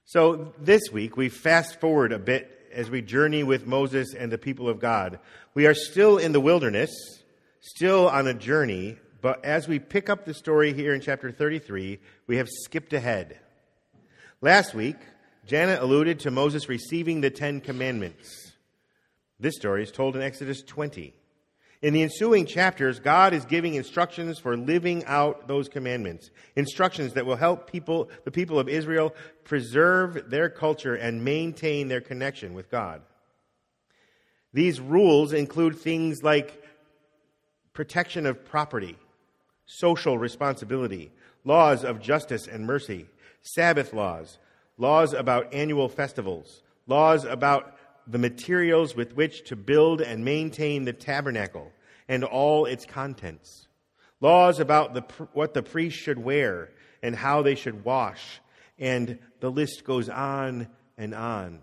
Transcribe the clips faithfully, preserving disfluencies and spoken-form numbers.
So this week, we fast forward a bit as we journey with Moses and the people of God. We are still in the wilderness, still on a journey, but as we pick up the story here in chapter thirty-three, we have skipped ahead. Last week, Janet alluded to Moses receiving the Ten Commandments. This story is told in Exodus twenty. In the ensuing chapters, God is giving instructions for living out those commandments, instructions that will help people, the people of Israel preserve their culture and maintain their connection with God. These rules include things like protection of property, social responsibility, laws of justice and mercy, Sabbath laws, laws about annual festivals, laws about the materials with which to build and maintain the tabernacle and all its contents, laws about the, what the priest should wear and how they should wash, and the list goes on and on.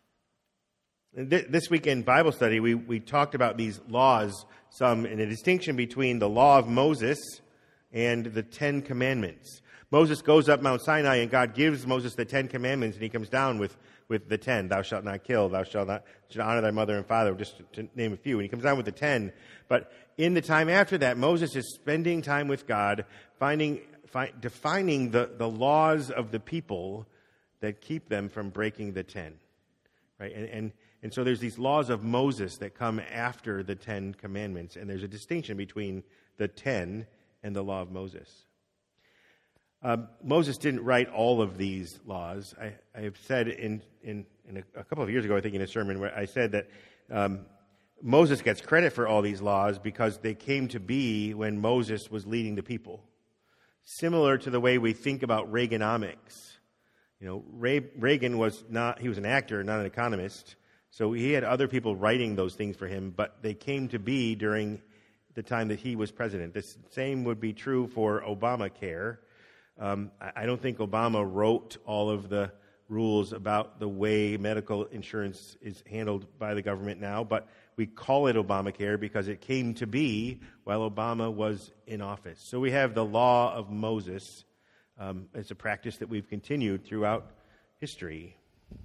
This week in Bible study, we, we talked about these laws, some in a distinction between the law of Moses and the Ten Commandments. Moses goes up Mount Sinai, and God gives Moses the Ten Commandments, and he comes down with, with the ten. Thou shalt not kill, thou shalt not should honor thy mother and father, just to, to name a few. And he comes down with the ten. But in the time after that, Moses is spending time with God, finding, fi- defining the, the laws of the people that keep them from breaking the ten. Right? And, and, and so there's these laws of Moses that come after the Ten Commandments, and there's a distinction between the ten and the law of Moses. Uh, Moses didn't write all of these laws. I, I have said in, in, in a, a couple of years ago, I think in a sermon, where I said that um, Moses gets credit for all these laws because they came to be when Moses was leading the people. Similar to the way we think about Reaganomics. You know, Ray, Reagan was not, he was an actor, not an economist. So he had other people writing those things for him, but they came to be during the time that he was president. The same would be true for Obamacare. Um, I don't think Obama wrote all of the rules about the way medical insurance is handled by the government now, but we call it Obamacare because it came to be while Obama was in office. So we have the law of Moses. Um, it's a practice that we've continued throughout history.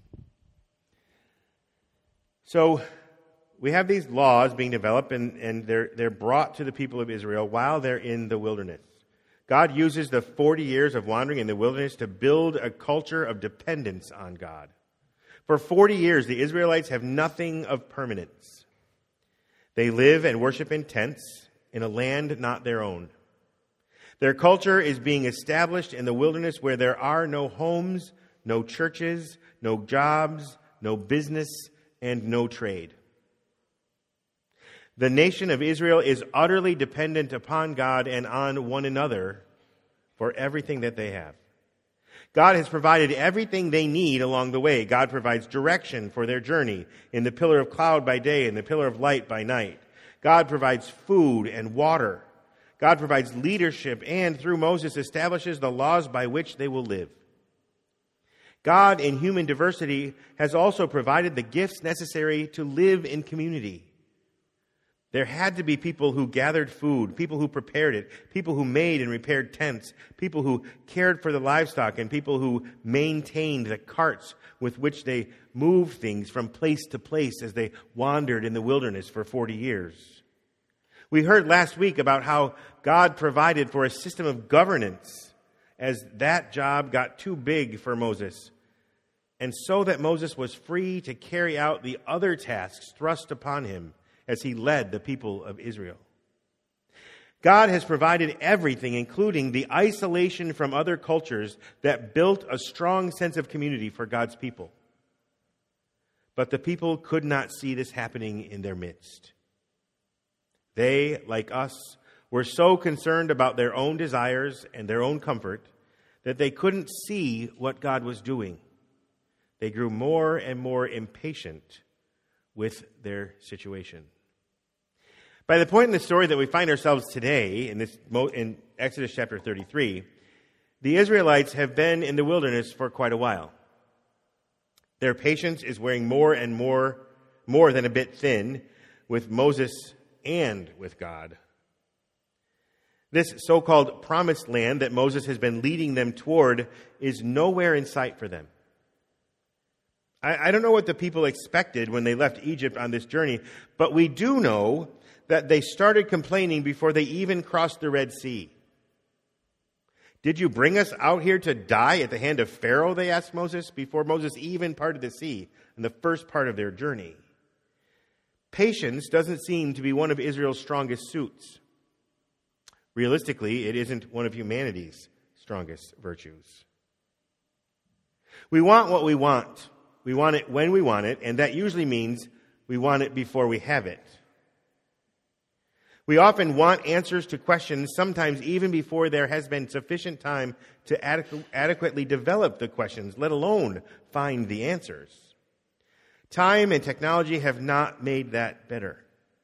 So we have these laws being developed, and, and they're, they're brought to the people of Israel while they're in the wilderness. God uses the forty years of wandering in the wilderness to build a culture of dependence on God. For forty years, the Israelites have nothing of permanence. They live and worship in tents in a land not their own. Their culture is being established in the wilderness where there are no homes, no churches, no jobs, no business, and no trade. The nation of Israel is utterly dependent upon God and on one another for everything that they have. God has provided everything they need along the way. God provides direction for their journey in the pillar of cloud by day and the pillar of light by night. God provides food and water. God provides leadership and, through Moses, establishes the laws by which they will live. God, in human diversity, has also provided the gifts necessary to live in community. There had to be people who gathered food, people who prepared it, people who made and repaired tents, people who cared for the livestock, and people who maintained the carts with which they moved things from place to place as they wandered in the wilderness for forty years. We heard last week about how God provided for a system of governance as that job got too big for Moses, and so that Moses was free to carry out the other tasks thrust upon him as he led the people of Israel. God has provided everything, including the isolation from other cultures that built a strong sense of community for God's people. But the people could not see this happening in their midst. They, like us, were so concerned about their own desires and their own comfort that they couldn't see what God was doing. They grew more and more impatient with their situation. By the point in the story that we find ourselves today, in this in Exodus chapter thirty-three, the Israelites have been in the wilderness for quite a while. Their patience is wearing more and more, more than a bit thin with Moses and with God. This so-called promised land that Moses has been leading them toward is nowhere in sight for them. I, I don't know what the people expected when they left Egypt on this journey, but we do know that they started complaining before they even crossed the Red Sea. Did you bring us out here to die at the hand of Pharaoh, they asked Moses, before Moses even parted the sea in the first part of their journey. Patience doesn't seem to be one of Israel's strongest suits. Realistically, it isn't one of humanity's strongest virtues. We want what we want. We want it when we want it, and that usually means we want it before we have it. We often want answers to questions, sometimes even before there has been sufficient time to adequ- adequately develop the questions, let alone find the answers. Time and technology have not made that better.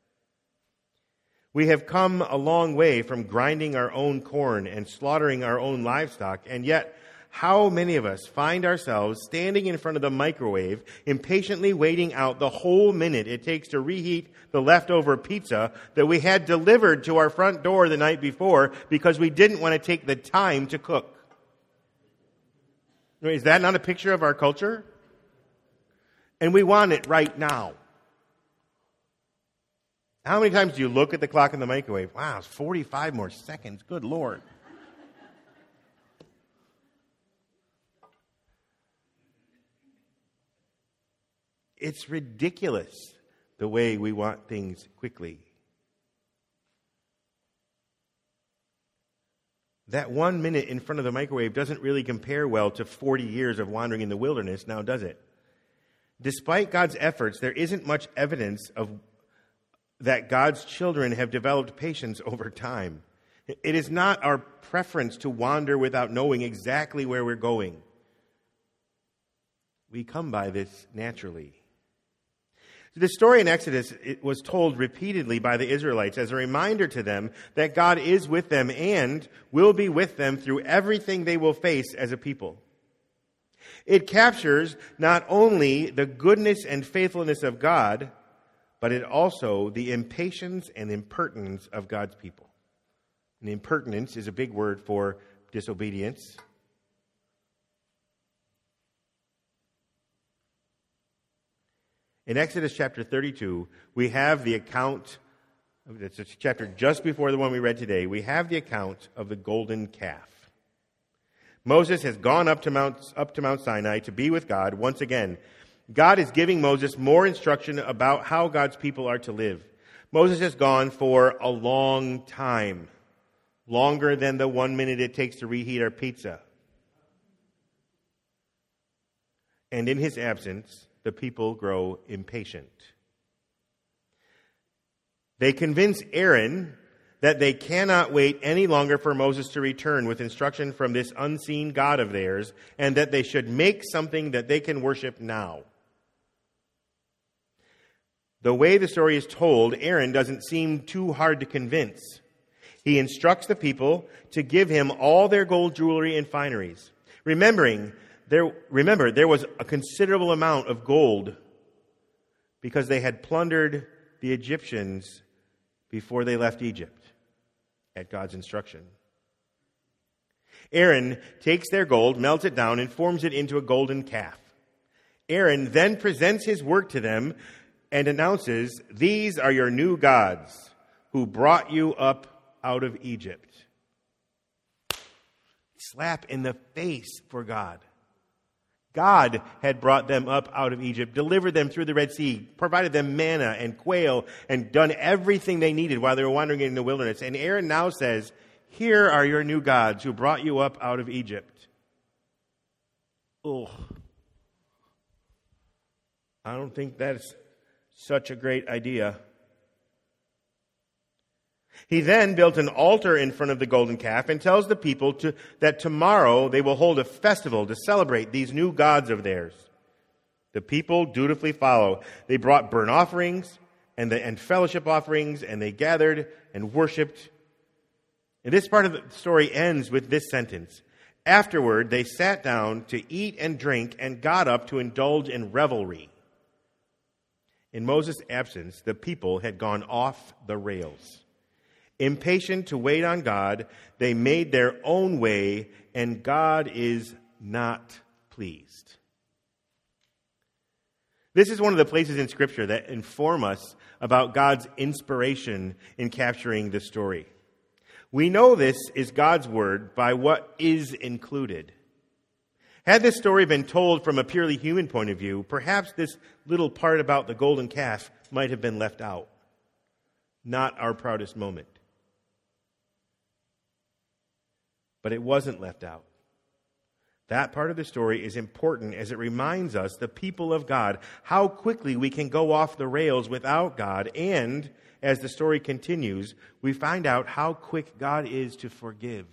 We have come a long way from grinding our own corn and slaughtering our own livestock, and yet how many of us find ourselves standing in front of the microwave, impatiently waiting out the whole minute it takes to reheat the leftover pizza that we had delivered to our front door the night before because we didn't want to take the time to cook? Is that not a picture of our culture? And we want it right now. How many times do you look at the clock in the microwave? Wow, it's forty-five more seconds. Good Lord. It's ridiculous the way we want things quickly. That one minute in front of the microwave doesn't really compare well to forty years of wandering in the wilderness, now does it? Despite God's efforts, there isn't much evidence of that God's children have developed patience over time. It is not our preference to wander without knowing exactly where we're going. We come by this naturally. The story in Exodus it was told repeatedly by the Israelites as a reminder to them that God is with them and will be with them through everything they will face as a people. It captures not only the goodness and faithfulness of God, but it also the impatience and impertinence of God's people. And impertinence is a big word for disobedience. In Exodus chapter thirty-two, we have the account, it's a chapter just before the one we read today, we have the account of the golden calf. Moses has gone up to Mount, up to Mount Sinai to be with God once again. God is giving Moses more instruction about how God's people are to live. Moses has gone for a long time, longer than the one minute it takes to reheat our pizza. And in his absence, the people grow impatient. They convince Aaron that they cannot wait any longer for Moses to return with instruction from this unseen God of theirs, and that they should make something that they can worship now. The way the story is told, Aaron doesn't seem too hard to convince. He instructs the people to give him all their gold jewelry and fineries. Remembering, there, remember, there was a considerable amount of gold because they had plundered the Egyptians before they left Egypt at God's instruction. Aaron takes their gold, melts it down, and forms it into a golden calf. Aaron then presents his work to them and announces, "These are your new gods who brought you up out of Egypt." Slap in the face for God. God had brought them up out of Egypt, delivered them through the Red Sea, provided them manna and quail, and done everything they needed while they were wandering in the wilderness. And Aaron now says, "Here are your new gods who brought you up out of Egypt." Oh, I don't think that's such a great idea. He then built an altar in front of the golden calf and tells the people to, that tomorrow they will hold a festival to celebrate these new gods of theirs. The people dutifully follow. They brought burnt offerings and, the, and fellowship offerings, and they gathered and worshipped. And this part of the story ends with this sentence. Afterward, they sat down to eat and drink and got up to indulge in revelry. In Moses' absence, the people had gone off the rails. Impatient to wait on God, they made their own way, and God is not pleased. This is one of the places in Scripture that inform us about God's inspiration in capturing the story. We know this is God's word by what is included. Had this story been told from a purely human point of view, perhaps this little part about the golden calf might have been left out. Not our proudest moment. But it wasn't left out. That part of the story is important as it reminds us, the people of God, how quickly we can go off the rails without God. And as the story continues, we find out how quick God is to forgive.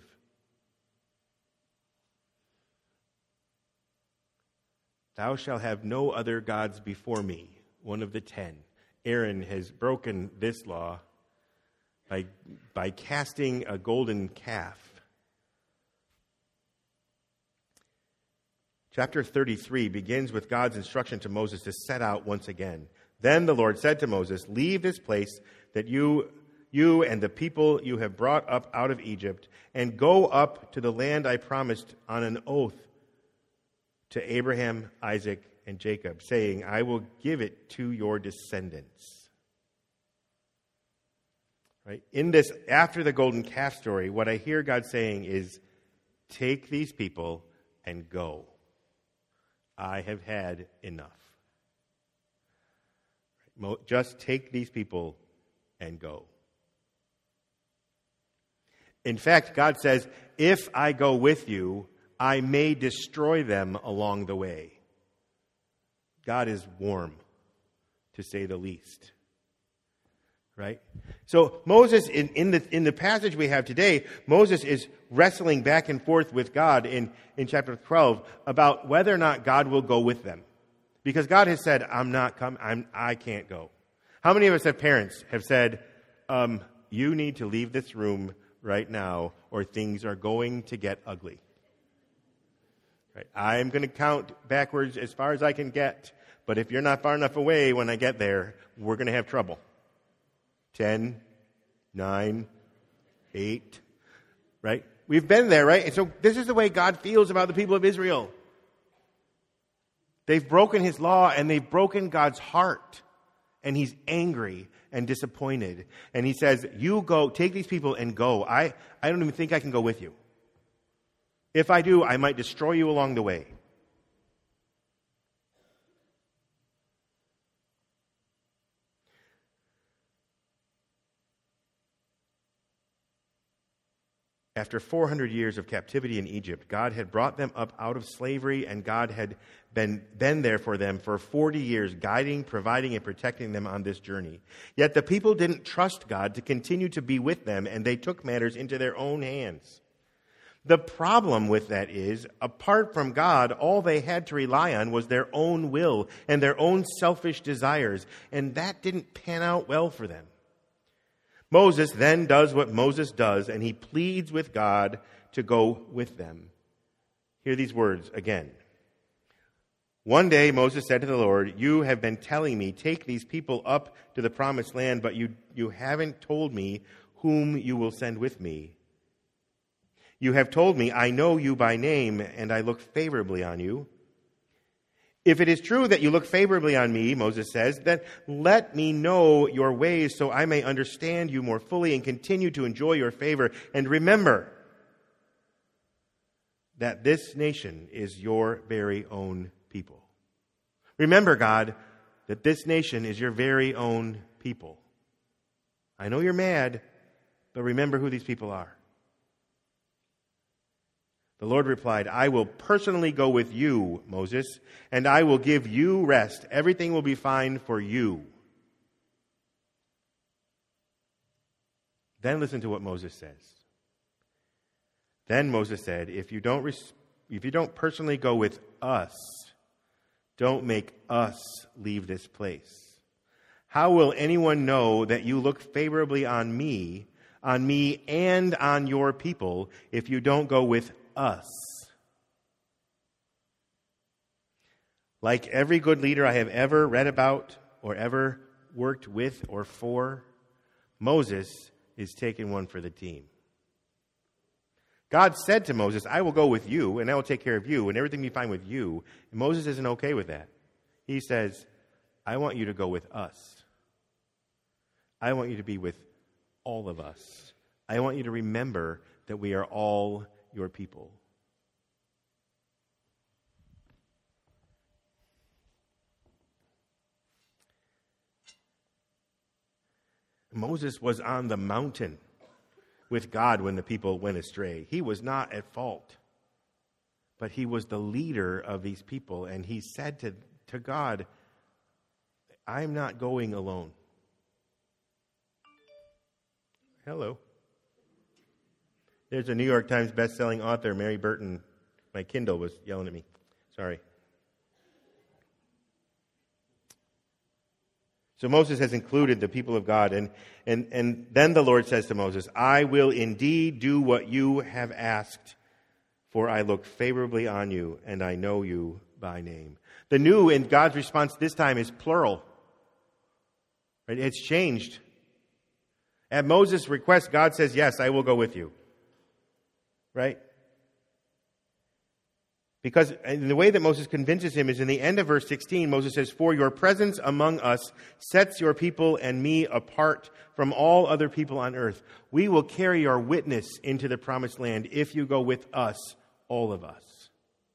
Thou shalt have no other gods before me, one of the ten. Aaron has broken this law by, by casting a golden calf. Chapter thirty-three begins with God's instruction to Moses to set out once again. Then the Lord said to Moses, leave this place that you, you and the people you have brought up out of Egypt, and go up to the land I promised on an oath to Abraham, Isaac, and Jacob, saying, I will give it to your descendants. Right? In this, after the golden calf story, what I hear God saying is, take these people and go. I have had enough. Just take these people and go. In fact, God says, if I go with you, I may destroy them along the way. God is warm, to say the least. Right? So Moses, in, in the in the passage we have today, Moses is wrestling back and forth with God in, in chapter twelve about whether or not God will go with them. Because God has said, I'm not coming, I'm I can't go. How many of us have parents have said, um, you need to leave this room right now or things are going to get ugly? Right? I'm going to count backwards as far as I can get, but if you're not far enough away when I get there, we're going to have trouble. Ten, nine, eight, right? We've been there, right? And so this is the way God feels about the people of Israel. They've broken his law and they've broken God's heart. And he's angry and disappointed. And he says, you go, take these people and go. I, I don't even think I can go with you. If I do, I might destroy you along the way. After four hundred years of captivity in Egypt, God had brought them up out of slavery, and God had been, been there for them for forty years, guiding, providing, and protecting them on this journey. Yet the people didn't trust God to continue to be with them, and they took matters into their own hands. The problem with that is, apart from God, all they had to rely on was their own will and their own selfish desires, and that didn't pan out well for them. Moses then does what Moses does, and he pleads with God to go with them. Hear these words again. One day Moses said to the Lord, you have been telling me, take these people up to the promised land, but you, you haven't told me whom you will send with me. You have told me, I know you by name, and I look favorably on you. If it is true that you look favorably on me, Moses says, then let me know your ways so I may understand you more fully and continue to enjoy your favor. And remember that this nation is your very own people. Remember, God, that this nation is your very own people. I know you're mad, but remember who these people are. The Lord replied, I will personally go with you, Moses, and I will give you rest. Everything will be fine for you. Then listen to what Moses says. Then Moses said, if you don't res- if you don't personally go with us, don't make us leave this place. How will anyone know that you look favorably on me, on me and on your people, if you don't go with us? Like every good leader I have ever read about or ever worked with or for, Moses is taking one for the team. God said to Moses, I will go with you and I will take care of you and everything will be fine with you. And Moses isn't okay with that. He says, I want you to go with us. I want you to be with all of us. I want you to remember that we are all your people. Moses was on the mountain with God when the people went astray. He was not at fault, but he was the leader of these people, and he said to, to God, I'm not going alone. Hello. There's a New York Times best-selling author, Mary Burton. My Kindle was yelling at me. Sorry. So Moses has included the people of God, and, and, and then the Lord says to Moses, I will indeed do what you have asked, for I look favorably on you, and I know you by name. The new in God's response this time is plural. Right? It's changed. At Moses' request, God says, yes, I will go with you. Right? Because and the way that Moses convinces him is in the end of verse sixteen, Moses says, for your presence among us sets your people and me apart from all other people on earth. We will carry our witness into the promised land if you go with us, all of us.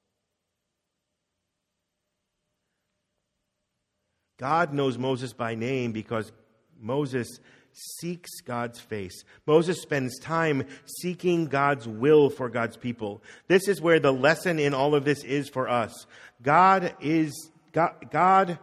God knows Moses by name because Moses seeks God's face. Moses spends time seeking God's will for God's people. This is where the lesson in all of this is for us. God is God, God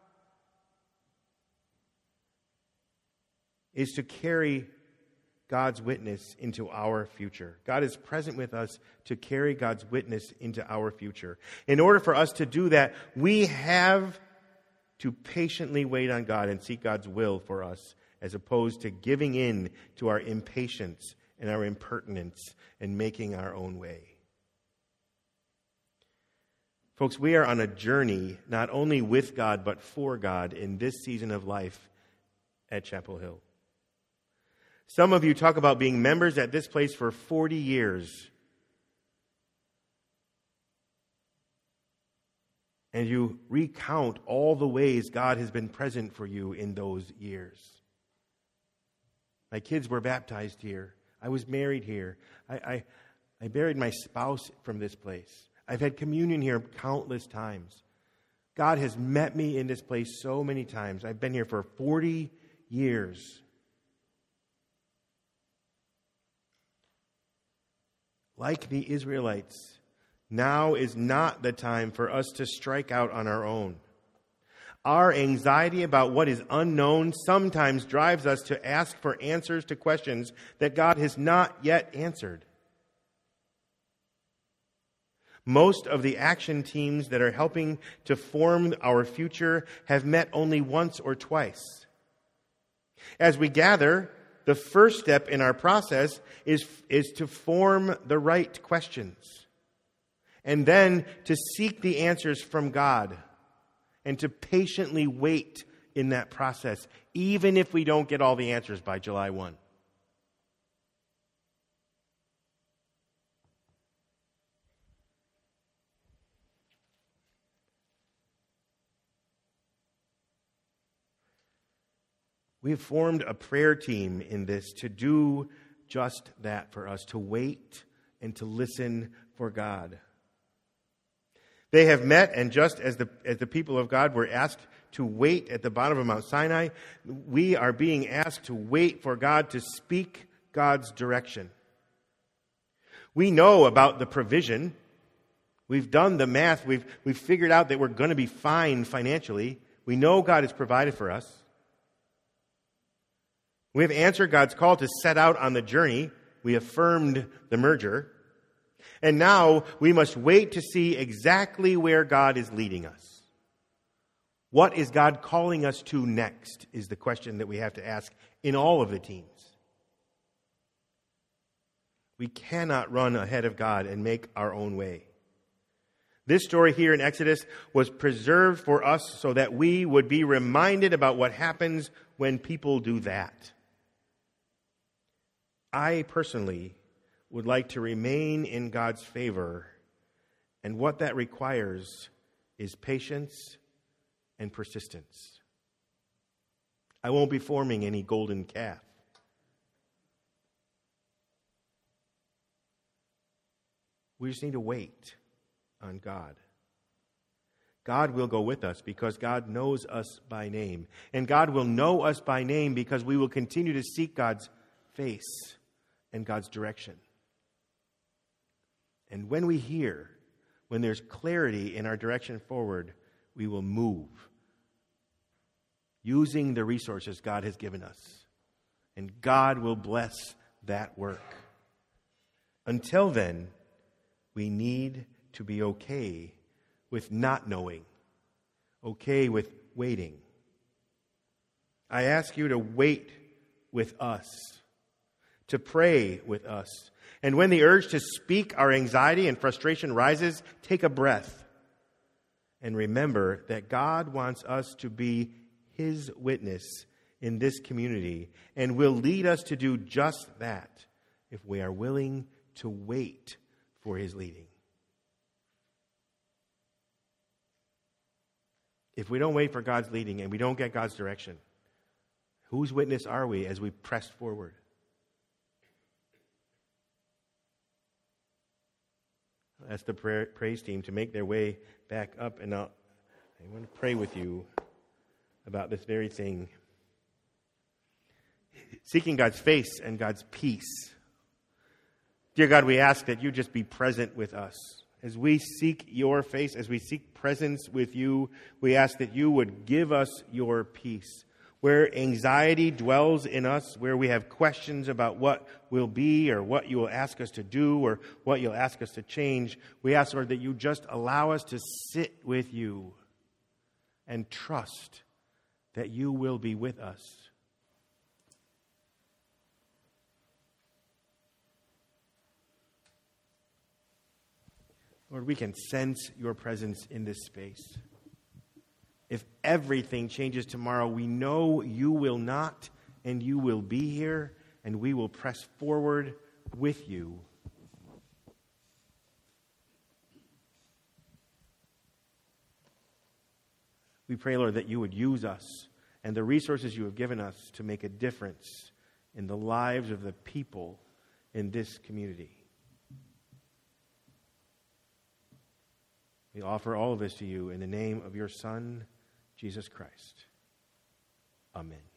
is to carry God's witness into our future. God is present with us to carry God's witness into our future. In order for us to do that, we have to patiently wait on God and seek God's will for us, as opposed to giving in to our impatience and our impertinence and making our own way. Folks, we are on a journey not only with God but for God in this season of life at Chapel Hill. Some of you talk about being members at this place for forty years. And you recount all the ways God has been present for you in those years. My kids were baptized here. I was married here. I, I, I buried my spouse from this place. I've had communion here countless times. God has met me in this place so many times. I've been here for forty years. Like the Israelites, now is not the time for us to strike out on our own. Our anxiety about what is unknown sometimes drives us to ask for answers to questions that God has not yet answered. Most of the action teams that are helping to form our future have met only once or twice. As we gather, the first step in our process is, is to form the right questions, and then to seek the answers from God, and to patiently wait in that process, even if we don't get all the answers by July first. We have formed a prayer team in this to do just that for us, to wait and to listen for God. They have met, and just as the as the people of God were asked to wait at the bottom of Mount Sinai, we are being asked to wait for God to speak God's direction. We know about the provision. We've done the math. We've, we've figured out that we're going to be fine financially. We know God has provided for us. We have answered God's call to set out on the journey. We affirmed the merger. And now we must wait to see exactly where God is leading us. What is God calling us to next is the question that we have to ask in all of the teams. We cannot run ahead of God and make our own way. This story here in Exodus was preserved for us so that we would be reminded about what happens when people do that. I personally would like to remain in God's favor, and what that requires is patience and persistence. I won't be forming any golden calf. We just need to wait on God. God will go with us because God knows us by name. And God will know us by name because we will continue to seek God's face and God's direction. And when we hear, when there's clarity in our direction forward, we will move using the resources God has given us. And God will bless that work. Until then, we need to be okay with not knowing, okay with waiting. I ask you to wait with us, to pray with us. And when the urge to speak our anxiety and frustration rises, take a breath and remember that God wants us to be His witness in this community and will lead us to do just that if we are willing to wait for His leading. If we don't wait for God's leading and we don't get God's direction, whose witness are we as we press forward? I'll ask the prayer, praise team to make their way back up, and I'll, I want to pray with you about this very thing. Seeking God's face and God's peace. Dear God, we ask that you just be present with us. As we seek your face, as we seek presence with you, we ask that you would give us your peace. Where anxiety dwells in us, where we have questions about what will be or what you will ask us to do or what you'll ask us to change, we ask, Lord, that you just allow us to sit with you and trust that you will be with us. Lord, we can sense your presence in this space. If everything changes tomorrow, we know you will not, and you will be here, and we will press forward with you. We pray, Lord, that you would use us and the resources you have given us to make a difference in the lives of the people in this community. We offer all of this to you in the name of your Son, Jesus Christ. Amen.